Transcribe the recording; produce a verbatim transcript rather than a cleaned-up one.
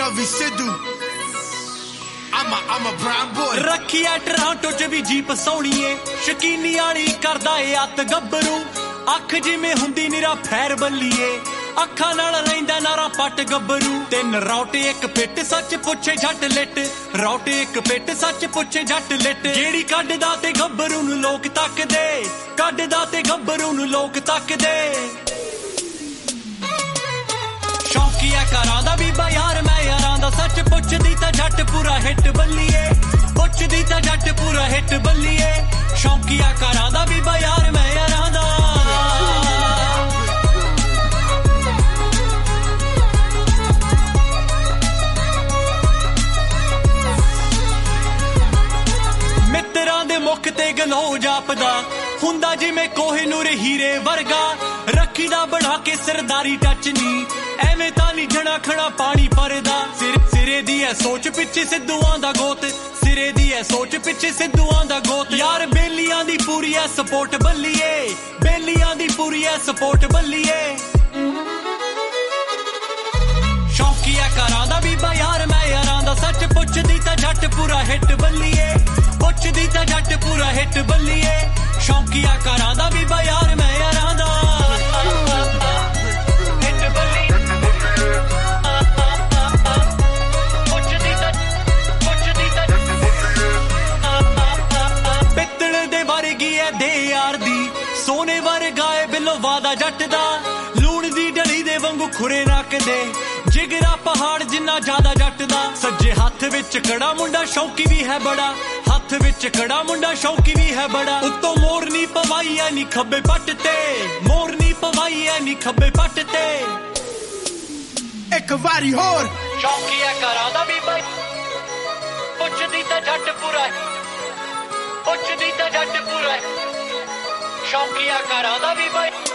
Ravi Sidhu. I'm a, I'm a brown boy. ਰੱਖੀ ਐ Toronto ਚ ਵੀ ਜੀਪ ਸੋਹਣੀਏ ਸ਼ਕੀਨੀ ਵਾਲੀ ਕਰਦਾ ਏ ਅੱਤ ਗੱਭਰੂ ਅੱਖ ਜਿਵੇਂ ਹੁੰਦੀ ਨਿਰਾ ਫੈਰ ਬੱਲੀਏ ਅੱਖਾਂ ਨਾਲ ਲੈਂਦਾ ਨਾਰਾ ਪੱਟ ਗੱਭਰੂ ਤਿੰਨ ਰੌਟੇ ਇੱਕ ਪਿੱਟ ਸੱਚ ਪੁੱਛੇ ਜੱਟ ਲਿੱਟ ਰੌਟੇ ਇੱਕ ਪਿੱਟ ਸੱਚ ਪੁੱਛੇ ਜੱਟ ਲਿੱਟ ਜਿਹੜੀ ਕੱਢਦਾ ਤੇ ਗੱਭਰੂ ਨੂੰ ਲੋਕ ਤੱਕਦੇ ਕੱਢਦਾ ਤੇ ਗੱਭਰੂ ਨੂੰ ਲੋਕ ਤੱਕਦੇ ਸ਼ੌਕੀਆ ਕਰਾਂ ਦਾ ਬੀਬਾ ਯਾਰ ਮੈਂ ਯਾਰਾਂ ਦਾ ਸੱਚ ਪੁੱਛਦੀ ਤਾਂ ਜੱਟ ਪੂਰਾ ਹਿੱਟ ਬੱਲੀਏ ਪੁੱਛਦੀ ਤਾਂ ਜੱਟ ਪੂਰਾ ਹਿੱਟ ਬੱਲੀਏ ਸ਼ੌਕੀਆ ਕਰਾਂ ਦਾ ਬੀਬਾ ਯਾਰ ਮੈਂ ਯਾਰਾਂ ਦਾ ਮਿੱਤਰਾਂ ਦੇ ਮੁੱਖ ਤੇ ਗਲੋ ਜਾਪਦਾ ਹੁੰਦਾ ਜਿਵੇਂ ਕੋਹਿਨੂਰ ਹੀਰੇ ਵਰਗਾ ਰੱਖੀ ਦਾ ਬਣਾ ਕੇ ਸਰਦਾਰੀ ਟੱਚ ਨੀ ਐਵੇਂ ਤਾਂ ਨਹੀਂ ਜਣਾ ਖਣਾ ਪਾਣੀ ਪਰਦਾ ਸਿਰ ਸਿਰੇ ਦੀ ਐ ਸੋਚ ਪਿੱਛੇ ਸਿੱਧੂਆਂ ਦਾ ਗੋਤ ਸਿਰੇ ਦੀ ਐ ਸੋਚ ਪਿੱਛੇ ਸਿੱਧੂਆਂ ਦਾ ਗੋਤ ਯਾਰ ਬੇਲੀਆਂ ਦੀ ਪੂਰੀ ਐ ਸਪੋਰਟ ਬੱਲੀਏ ਬੇਲੀਆਂ ਦੀ ਪੂਰੀ ਐ ਸਪੋਰਟ ਬੱਲੀਏ ਸ਼ੌਕੀਆ ਕਰਾਂ ਦਾ ਬੀਬਾ ਯਾਰ ਮੈਂ ਯਾਰਾਂ ਦਾ ਸੱਚ ਪੁੱਛਦੀ ਤਾਂ ਜੱਟ ਪੂਰਾ ਹਿੱਟ ਬੱਲੀਏ ਪੁੱਛਦੀ ਤਾਂ ਜੱਟ ਪੂਰਾ ਹਿੱਟ ਬੱਲੀਏ ਸ਼ੌਕੀਆ ਕਰਾਂ ਦਾ ਬੀਬਾ ਯਾਰ ਮੈਂ ਯਾਰਾਂ ਦਾ ਸੋਨੇ ਵਰਗਾ ਏ ਬਿੱਲੋ ਵਾਦਾ ਜੱਟ ਦਾ ਲੂਣ ਦੀ ਡਲੀ ਦੇ ਵਾਂਗੂ ਖੁਰੇ ਰੱਖਦੇ ਜਿਗਰਾ ਪਹਾੜ ਜਿੰਨਾ ਜ਼ਿਆਦਾ ਜੱਟ ਦਾ ਸੱਜੇ ਹੱਥ ਵਿੱਚ ਕੜਾ ਮੁੰਡਾ ਸ਼ੌਕੀ ਵੀ ਹੈ ਬੜਾ ਹੱਥ ਵਿੱਚ ਕੜਾ ਮੁੰਡਾ ਸ਼ੌਕੀ ਵੀ ਹੈ ਬੜਾ ਉੱਤੋਂ ਮੋਰਨੀ ਪਵਾਈ ਐ ਨੀ ਖੱਬੇ ਪੱਟ ਤੇ ਮੋਰਨੀ ਪਵਾਈ ਐ ਨੀ ਖੱਬੇ ਪੱਟ ਤੇ ਇੱਕ ਵਾਰੀ ਹੋਰ ਸ਼ੌਕੀਆ ਕਰਾਂ ਦਾ ਵੀ ਬਾਈ ਪੁੱਛਦੀ ਤਾਂ ਜੱਟ ਪੂਰਾ ਪੁੱਛਦੀ ਤਾਂ ਜੱਟ ਪੂਰਾ ਸ਼ੌਕੀਆ ਕਰਾਂ ਦਾ ਵੀ ਬਾਈ